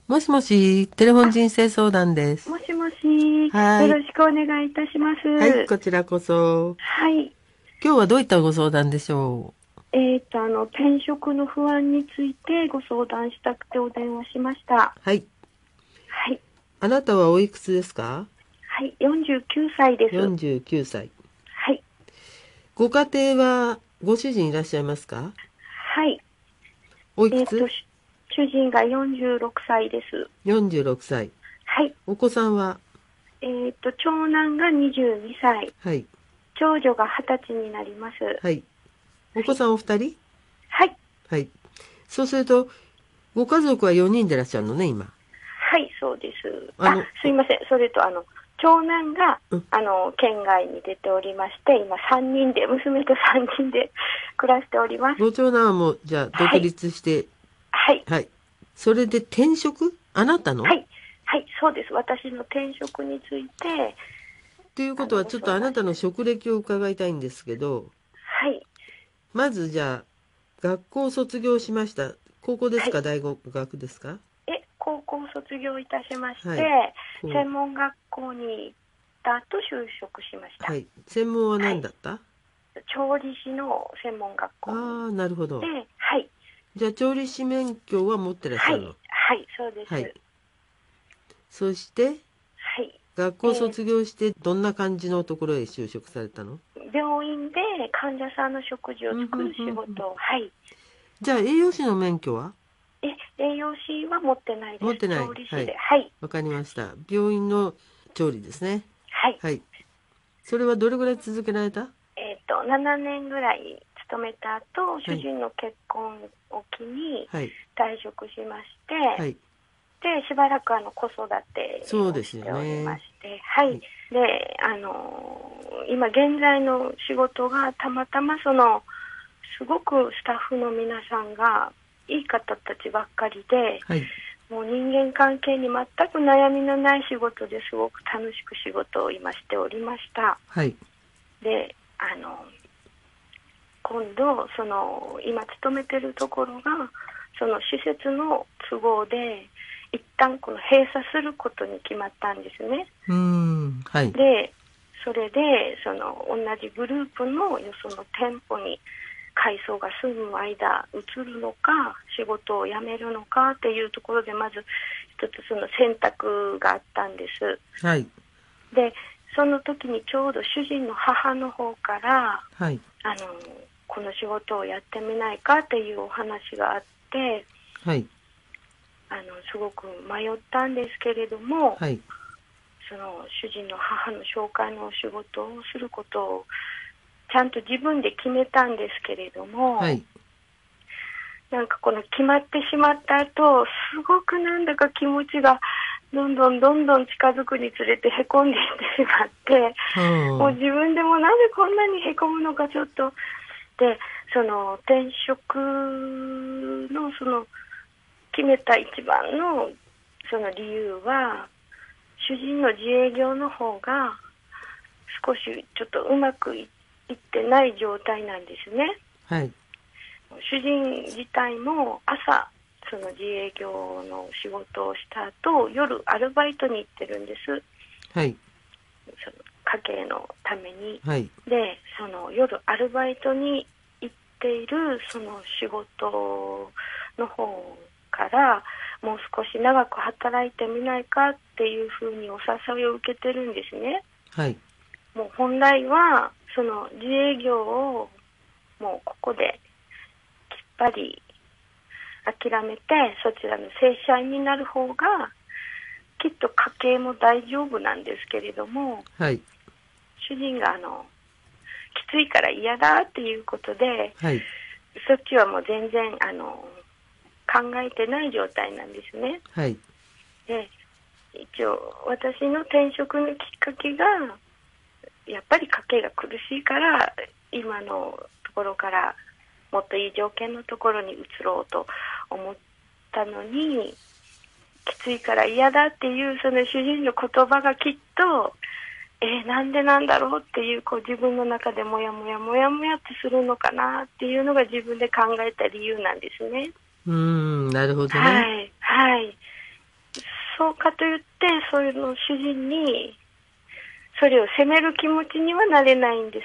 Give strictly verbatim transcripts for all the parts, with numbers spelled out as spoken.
もしもし、テレフォン人生相談です。 もしもし、 はい。 よろしくお願いいたしまはい、 す。 こちらこそ。 はい。 今日はどういったご相談でしょえっと、あの、転職の不安についてご相談したくてお電話しました。 う？はい。 はい。 あなたはおいくつですか？ はい。よんじゅうきゅうさいです。 よんじゅうきゅう 歳。 はい。 ご家庭はご主人いらっしゃいますか？ はい。えっと、 おいくつ？ し主人がよんじゅうろくさいです。 よんじゅうろく 歳。 はい。 お子さんは？ えっと、長男がにじゅうにさい。 はい。 長女がはたちになります。ははい。お子い。 さんお二人？ はい。 はい。そうすると、ご家族はよにんでいらっしゃるのね、今。 はい、そうです。あ、 あの、 すいません。それと、あの、長男が、 うん。 あの、県外に出ておりまして、今さんにんで、娘とさんにんで暮らしております。 ご長男はもう、じゃあ、独はい、 立して、 はい、 はい。それで転職あなたの？ はい、はい、そうです。私の転職について、 というこあの、 とは、 ごちょっとあなたの相談したい。 職歴を伺いたいんですけど、 はい、 まずじゃあ、学校卒業しました。高校ですはい。 か、大学ですか？ え、高校卒業いたしましはい。 て、 こう、 専門学校に行った後就職しました。 はい。専門ははい。 何だった？ 調理師の専門学校にああー、なるほ行ど。 って、はい、 じゃあ、調理師免許は持ってらっしはい、 ゃるの？ はい、そうではい。 す。 そして、 はい。 学校え卒業してどんな感じのところへ就職されたの？ ー病院で患者さんの食事をうん、うん、 作るうん。うん。 仕事を、はい。 じゃあ、栄養士の免許は？ え、栄養士は持ってないです。 持ってない。 調理師で。 はい。 はい。 わかりました。病院の調理ですね。 はい。 はい。それはどれぐらい続けられた？ えっと、ななねんぐらい勤めた後、 はい。 主人の結婚を機にはい。 退職しまして、 はい。 で、しばらくあの子育てをしそうですよておりまね。 して、はい。 はい。 で、あのー今現在の仕事がたまたまその、すごくスタッフの皆さんがいい方たちばっかりで、 はい。 もう人間関係に全く悩みのない仕事ですごく楽しく仕事を今しておりました。 はい。 で、あの、今度、その、今勤めてるところが、その施設の都合で、一旦この閉鎖することに決まったんですね。 うーん。はい。 で、それで、その、同じグループのよその店舗に改装が済む間移るのか仕事を辞めるのかっていうところでまず一つその選択があったんです。 はい。 でその時にちょうど主人の母の方からはい。 あのこの仕事をやってみないかっていうお話があって、 はい。 あのすごく迷ったんですけれども、 はい。 その主人の母の紹介のお仕事をすることをちゃんと自分で決めたんですけれども、 はい。 なんかこの決まってしまった後、すごくなんだか気持ちがどんどんどんどん近づくにつれてへこんでいってしまって、もうは自分でもなぜこんなにへこむのかちょっと。で、その転職のその決めた一番のその理由は、主人の自営業の方が少しちょっとうまくいってない状態なんですね。 あ。はい。 主人自体も朝その自営業の仕事をした後夜アルバイトに行ってるんです。 はい。 その家計のために。 はい。 でその夜アルバイトに行っているその仕事の方からもう少し長く働いてみないかっていうふうにお誘いを受けてるんですね。 はい。 もう本来はその自営業をもうここできっぱり諦めてそちらの正社員になる方がきっと家計も大丈夫なんですけれども、 はい。 主人があのきついから嫌だっていうことで、 はい。 そっちはもう全然あの考えてない状態なんですね。 はい。 で一応私の転職のきっかけがやっぱり家計が苦しいから今のところからもっといい条件のところに移ろうと思ったのに、きついから嫌だっていうその主人の言葉がきっと、えー、なんでなんだろうっていう、こう自分の中でもやもやもやもやってするのかなっていうのが自分で考えた理由なんですね。 うーん。なるほどね。 はいはい。 そうかといって、そういうの主人に、それを責める気持ちにはなれないんです。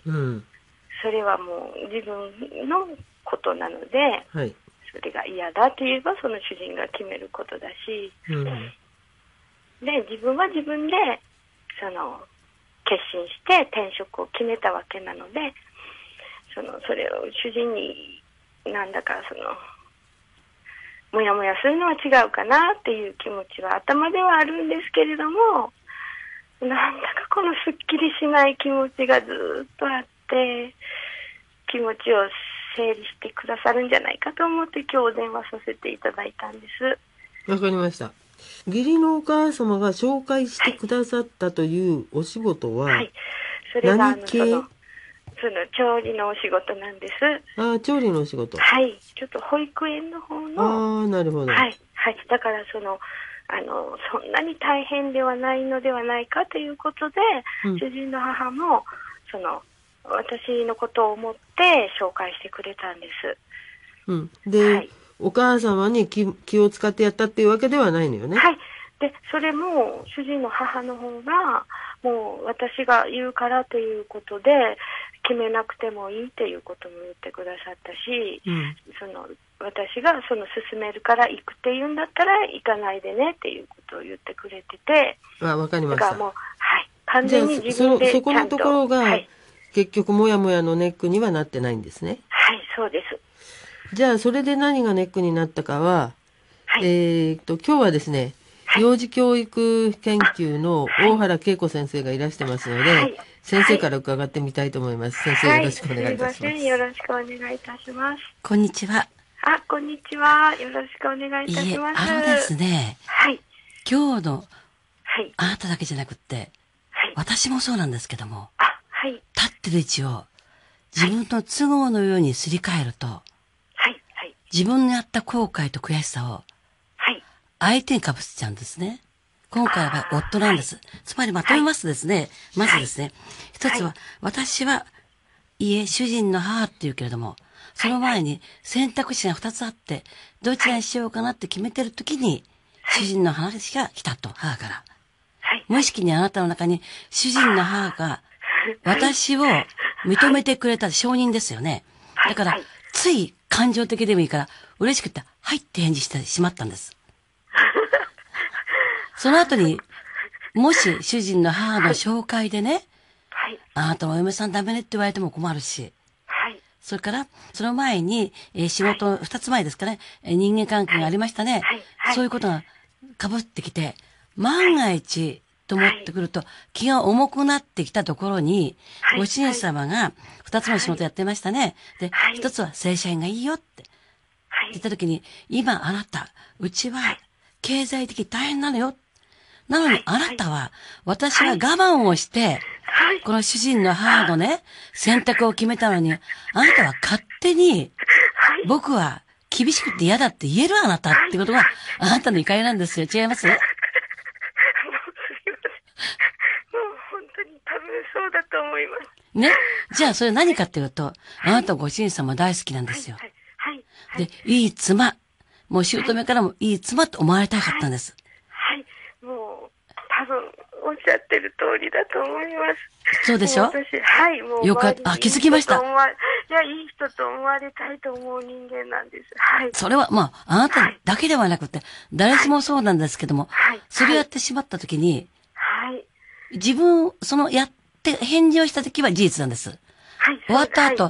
うん。 それはもう自分のことなので、 はい。 それが嫌だと言えばその主人が決めることだし、 うん。 で、自分は自分で、その、決心して転職を決めたわけなので、その、それを主人になんだかその、もやもやするのは違うかなっていう気持ちは頭ではあるんですけれども、なんだかこのすっきりしない気持ちがずっとあって、気持ちを整理してくださるんじゃないかと思って今日お電話させていただいたんです。 わかりました。義理のお母様が紹介してくださったというお仕事は、はい、 それがあ何系？ のそのその調理のお仕事なんです。 ああ、調理のお仕事。 はい、ちょっと保育園の方の。 ああ、なるほど。 はい、はい、だからそのあのそんなに大変ではないのではないかということで、うん、主人の母もその私のことを思って紹介してくれたんです。 うん、で、はい、お母様に 気, 気を使ってやったっていうわけではないのよね。 はい。で、それも主人の母の方がもう私が言うからということで決めなくてもいいっていうことも言ってくださったし、うん、その私がその勧めるから行くっていうんだったら行かないでねっていうことを言ってくれてて。 あ、わかりました。 だからもう、はい、完全に自分でちゃんと。 そ, そこのところが、はい、結局もやもやのネックにはなってないんですね。 はい、そうです。 じゃあそれで何がネックになったかは、はい、えー、っと今日はですね、はい、幼児教育研究の大原恵子先生がいらしてますので、はい、先生から伺ってみたいと思います。はい、先生よろしくお願いいたします。 はい、すいません、よろしくお願いいたします。 こんにちは。 あ、こんにちは。よろしくお願いいたします。 いえ、あのですね、 はい、 今日の、はい、あなただけじゃなくって、はい、私もそうなんですけども、 あ、はい、 立ってる位置を自分の都合のようにすり替えると、 はいはい、 自分のやった後悔と悔しさを相手にかぶせちゃうんですね。今回は夫なんです。つまりまとめますとですね、はい、まずですね、一つは、私は家、主人の母って言うけれども、その前に選択肢が二つあって、どちらにしようかなって決めてるときに、主人の話が来たと、母から。無意識にあなたの中に主人の母が私を認めてくれた承認ですよね。だから、つい感情的でもいいから、嬉しくて、はいって返事してしまったんです。その後に、もし主人の母の紹介でね、はい、あなたのお嫁さんダメねって言われても困るし、はい、それから、その前に、えー、仕事、二、はい、つ前ですかね、えー、人間関係がありましたね、はいはい、そういうことが被ってきて、万が一と思ってくると、気が重くなってきたところに、はい、ご主人様が二つの仕事やってましたね。で、一、はい、つは正社員がいいよって、はい、言った時に、今あなた、うちは経済的大変なのよ。なのにあなたは、私は我慢をして、この主人の母のね、選択を決めたのに、あなたは勝手に、僕は厳しくて嫌だって言えるあなたってことが、あなたの怒りなんですよ。違います？もう本当に多分そうだと思います。 ね。じゃあそれ何かっていうと、あなたご主人様大好きなんですよ。で、いい妻。もう姑からもいい妻と思われたかったんです。 もう、多分、おっしゃってる通りだと思います。 そうでしょ？ 私、はい、もう、 よかった。あ、気づきました。いや、いい人と思われたいと思う人間なんです。はい。 それは、まあ、あなただけではなくて、はい、誰しもそうなんですけども、はい、それをやってしまったときに、はい。自分、その、やって、返事をしたときは事実なんです。はい。終わった後、はい、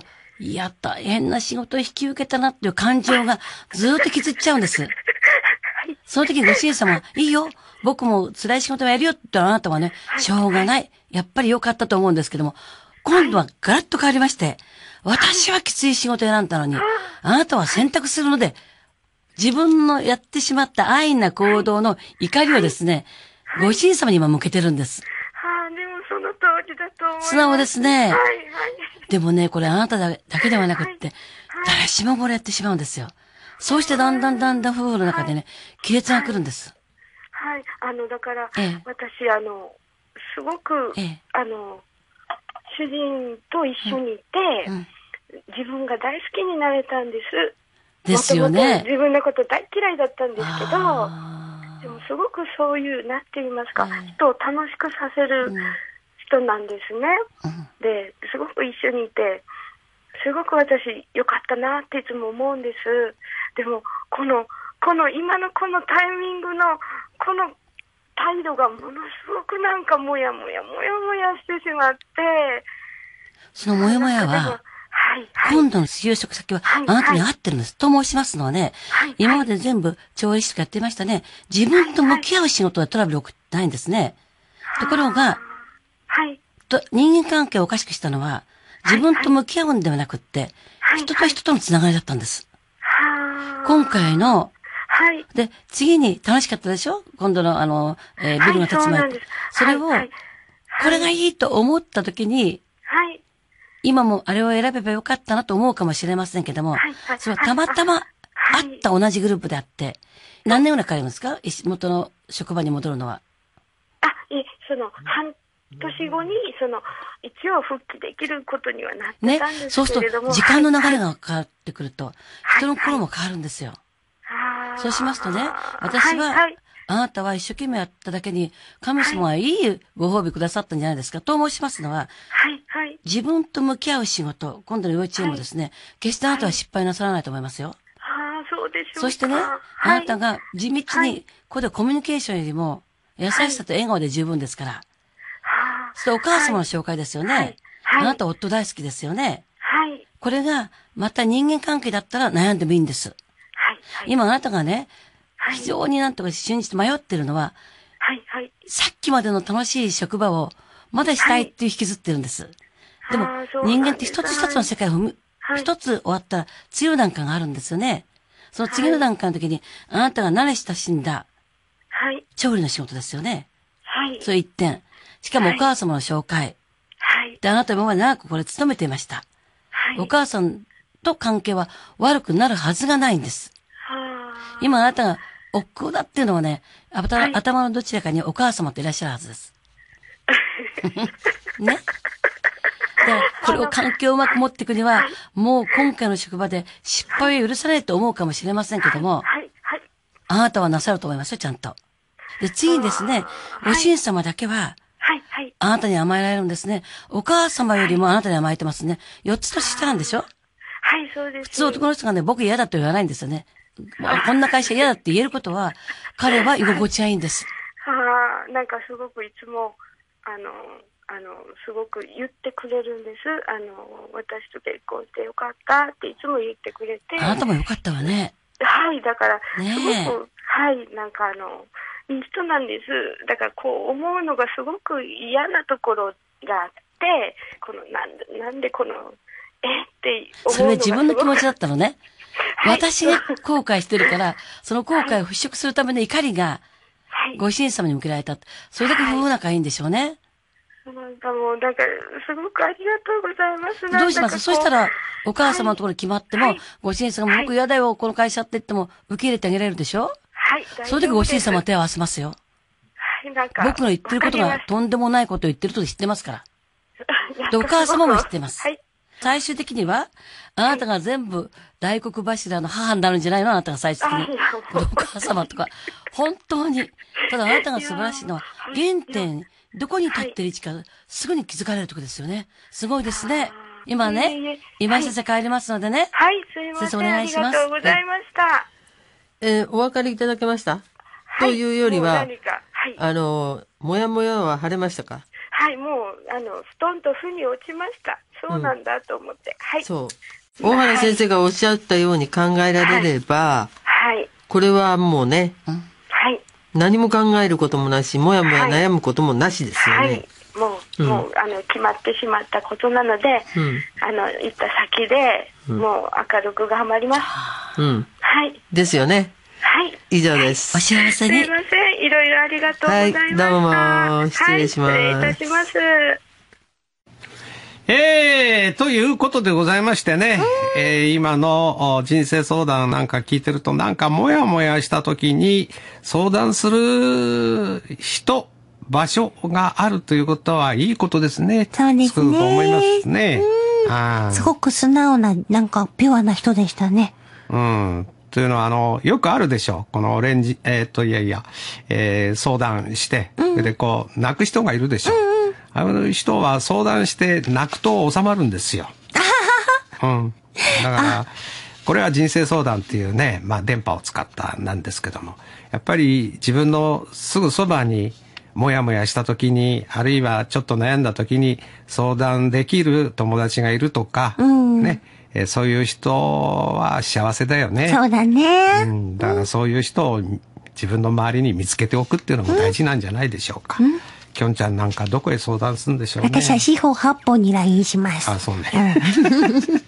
やった、変な仕事を引き受けたなっていう感情がずーっと気づっちゃうんです。その時にご主人様は、いいよ、僕も辛い仕事をやるよってあなたはね、しょうがない。やっぱり良かったと思うんですけども、今度はガラッと変わりまして、私はきつい仕事を選んだのに、あなたは選択するので、自分のやってしまった安易な行動の怒りをですね、ご主人様に今向けてるんです。 はあ、でもその通りだと思います。 素直ですね。はい、はい。 でもね、これあなただけではなくって、誰しもこれやってしまうんですよ。そうしてだんだんだんだん夫婦の中でね、亀裂が来るんです。 はい。あの、だから、ええ、私、あの、すごく、ええ、あの、主人と一緒にいて、うんうん、自分が大好きになれたんです。 ですよね。 もともと自分のこと大嫌いだったんですけど、でもすごくそういう、なんて言いますか、うん、人を楽しくさせる人なんですね。うん、で、すごく一緒にいて、すごく私良かったなっていつも思うんです。でも、この、この今のこのタイミングの、この態度がものすごくなんかもやもやもやもやしてしまって、 そのもやもやは、はいはい、今度の就職先はあなたに合ってるんです、はい、と申しますのはね、はいはい、今まで全部調理師とかやってましたね。自分と向き合う仕事でトラブルを送ってないんですね。はいはい、ところが、はい、と人間関係をおかしくしたのは、自分と向き合うんではなくって、はいはい、人と人とのつながりだったんです。はいはい、今回の、はい、で、次に楽しかったでしょ、今度のあの、えー、ビルが建つ前、はい、そ, それを、はいはい、これがいいと思った時に、はい、今もあれを選べばよかったなと思うかもしれませんけども、はいはい、それはたまたまあった同じグループであって、何年ぐらいかかりますか、元の職場に戻るのは。 あ、いえ、その、半年後に、その、一応復帰できることにはなってたんですけれども。 ね、そうすると、時間の流れが変わってくると、はい、人の心も変わるんですよ。はいはい、そうしますとね、私は、はいはい、あなたは一生懸命やっただけに、神様はいいご褒美くださったんじゃないですか、と申しますのは、はいはい、自分と向き合う仕事、今度の幼稚園もですね、はい、決してあなたは失敗なさらないと思いますよ。 はい、そうでしょうか。 そしてね、あなたが地道に、ここでコミュニケーションよりも、優しさと笑顔で十分ですから。はい、そしてお母様の紹介ですよね。はいはい、あなた夫大好きですよね。はい、これが、また人間関係だったら悩んでもいいんです。はいはい、今あなたがね、非常になんとか信じて迷ってるのは、はいはい、さっきまでの楽しい職場をまだしたいっていう引きずってるんです。はい、でも、人間って一つ一つの世界を踏む、はい、一つ終わったら次の段階があるんですよね。その次の段階の時に、あなたが慣れ親しんだ、はい、調理の仕事ですよね。はい。そういう一点。しかもお母様の紹介。はい。で、あなた今まで長くこれ勤めていました。はい。お母さんと関係は悪くなるはずがないんです。はあ。今あなたが億劫だっていうのはね、はい、頭のどちらかにお母様っていらっしゃるはずです。ね。で、これを環境をうまく持っていくには、もう今回の職場で失敗を許さないと思うかもしれませんけども、はい。はい。あなたはなさると思いますよ、ちゃんと。で、次にですね、ご主人様だけは、はいはい、あなたに甘えられるんですね。お母様よりもあなたに甘えてますね。よっつ年下なんでしょ？はい、そうです。普通男の人がね、僕嫌だと言わないんですよね。こんな会社嫌だって言えることは、彼は居心地がいいんです。 はあ、なんかすごくいつも、あの、あの、すごく言ってくれるんです。あの、私と結婚してよかったっていつも言ってくれて。 あなたもよかったわね。 はい、だから、すごく、はい、なんかあの、いい人なんです。だからこう思うのがすごく嫌なところがあって、このなんで、なんでこの、えって思うのがそれは自分の気持ちだったのね。はい、私が後悔してるから、その後悔を払拭するための怒りが、ご主人様に向けられた。それだけ夫婦仲いいんでしょうね。 はい、なんかもう、なんか、すごくありがとうございます。 どうします？そしたら、お母様のところに決まっても、はい、ご主人様が僕嫌だよ、この会社って言っても、受け入れてあげられるでしょ？はい。その時ご主人様は手を合わせますよ。はい、なんか。僕の言ってることがとんでもないことを言ってると知ってますから。で、お母様も知ってます。はい。最終的には、あなたが全部大黒柱の母になるんじゃないの？あなたが最終的に。お母様とか。本当に。ただあなたが素晴らしいのは、原点、どこに立ってる位置か、すぐに気づかれるところですよね。すごいですね。今ね、今井先生帰りますのでね。 はい、すいません。先生お願いします。ありがとうございました。 えー、お分かりいただけました、はい、というよりは、はい、あの、もやもやは晴れましたか？ はい、もう、あの、ストンと腑に落ちました。そうなんだと思って。うん、はい。 そう。大原先生がおっしゃったように考えられれば、はい。はい、これはもうね、うん、はい。何も考えることもなし、もやもや悩むこともなしですよね。はいはいもう、うん、もう、あの、決まってしまったことなので、うん、あの、行った先で、うん、もう明るく頑張ります。うん。はい。 ですよね。 はい。 以上です。 お幸せに。 すいません。いろいろありがとうございました。 はい、どうも、失礼します。はい、 失礼いたします。 えー、ということでございましてね、えー、今の人生相談なんか聞いてると、なんかもやもやした時に相談する人、場所があるということはいいことですね。 そうですね。 すごく思いますね。 あすごく素直な、なんかピュアな人でしたね。 うん。 というのは、あの、よくあるでしょう。このオレンジ、えっと、いやいや、えー、相談して、うん、で、こう、泣く人がいるでしょう。うんうん、あの人は相談して泣くと収まるんですよ。うん。だから、これは人生相談っていうね、まあ電波を使ったなんですけども、やっぱり自分のすぐそばにもやもやした時に、あるいはちょっと悩んだ時に相談できる友達がいるとか、うん、ね、えー、そういう人は幸せだよね。 そうだね。 うん。だからそういう人を自分の周りに見つけておくっていうのも大事なんじゃないでしょうか。うん、きょんちゃんなんかどこへ相談するんでしょうね。 私は四方八方に ライン します。 あ、そうね。うん